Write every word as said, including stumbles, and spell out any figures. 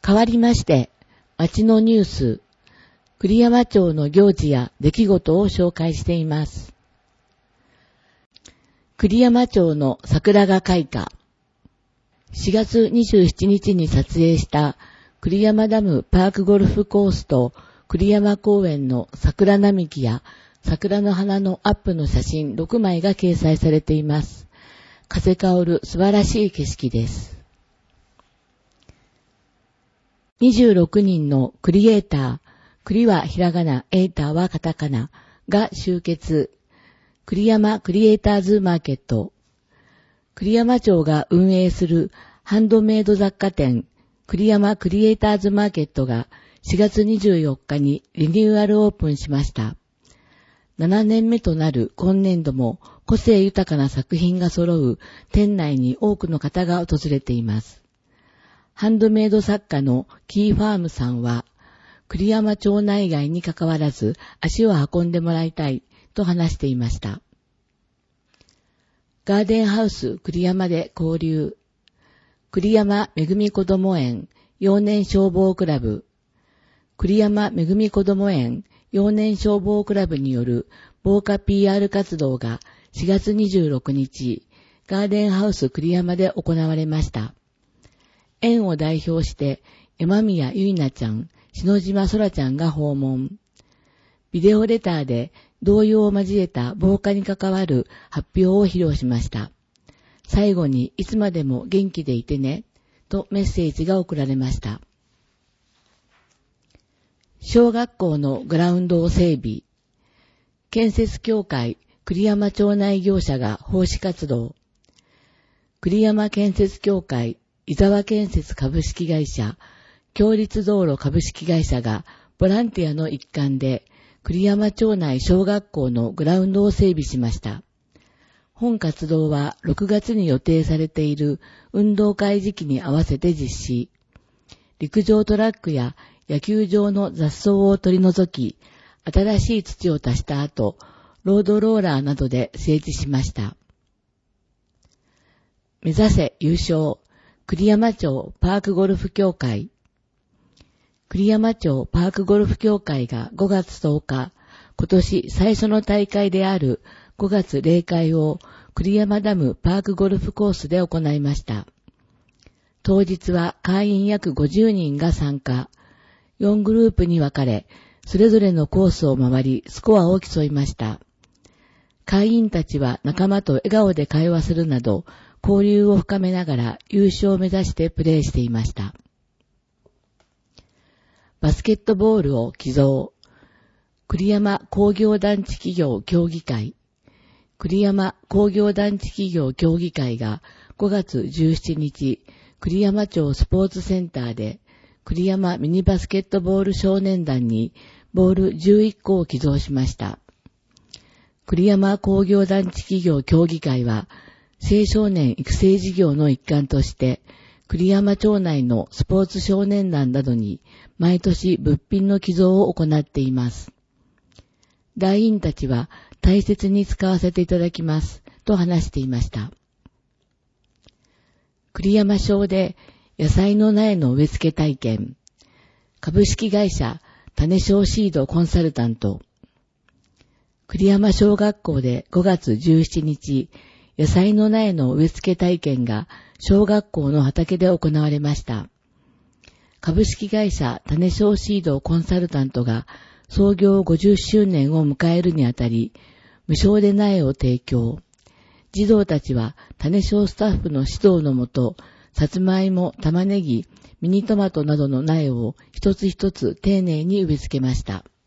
変わりまして、町のニュース、栗山町の行事や出来事を紹介しています。栗山町の桜が開花。しがつにじゅうしちにちに撮影した栗山ダムパークゴルフコースと栗山公園の桜並木や桜の花のアップの写真ろくまいが掲載されています。風薫る素晴らしい景色です。にじゅうろくにんのクリエイター、栗はひらがな、エイターはカタカナが集結。栗山クリエイターズマーケット。栗山町が運営するハンドメイド雑貨店、栗山クリエイターズマーケットがしがつにじゅうよっかにリニューアルオープンしました。ななねんめとなる今年度も個性豊かな作品が揃う店内に多くの方が訪れています。ハンドメイド作家のキーファームさんは、栗山町内外に関わらず足を運んでもらいたいと話していました。ガーデンハウス栗山で交流。栗山めぐみこども園幼年消防クラブ。栗山めぐみこども園幼年消防クラブによる防火 ピーアール 活動がしがつにじゅうろくにち、ガーデンハウス栗山で行われました。園を代表して山宮ゆいなちゃん、篠島そらちゃんが訪問。ビデオレターで童謡を交えた防火に関わる発表を披露しました。最後にいつまでも元気でいてねとメッセージが送られました。小学校のグラウンドを整備。建設協会栗山町内業者が奉仕活動。栗山建設協会伊沢建設株式会社共立道路株式会社がボランティアの一環で栗山町内小学校のグラウンドを整備しました。本活動はろくがつに予定されている運動会時期に合わせて実施。陸上トラックや野球場の雑草を取り除き、新しい土を足した後、ロードローラーなどで整地しました。目指せ優勝、栗山町パークゴルフ協会。栗山町パークゴルフ協会がごがつとおか、今年最初の大会であるごがつ例会を栗山ダムパークゴルフコースで行いました。当日は会員約ごじゅうにんが参加。よんグループに分かれ、それぞれのコースを回りスコアを競いました。会員たちは仲間と笑顔で会話するなど、交流を深めながら優勝を目指してプレーしていました。バスケットボールを寄贈。栗山工業団地企業協議会。栗山工業団地企業協議会がごがつじゅうしちにち、栗山町スポーツセンターで栗山ミニバスケットボール少年団にボールじゅういっこを寄贈しました。栗山工業団地企業協議会は青少年育成事業の一環として栗山町内のスポーツ少年団などに毎年物品の寄贈を行っています。団員たちは大切に使わせていただきますと話していました。栗山町で野菜の苗の植え付け体験。株式会社種小シードコンサルタント。栗山小学校でごがつじゅうしちにち、野菜の苗の植え付け体験が小学校の畑で行われました。株式会社種小シードコンサルタントが創業ごじゅっしゅうねんを迎えるにあたり、無償で苗を提供。児童たちは種小スタッフの指導のもと、さつまいも、玉ねぎ、ミニトマトなどの苗を一つ一つ丁寧に植え付けました。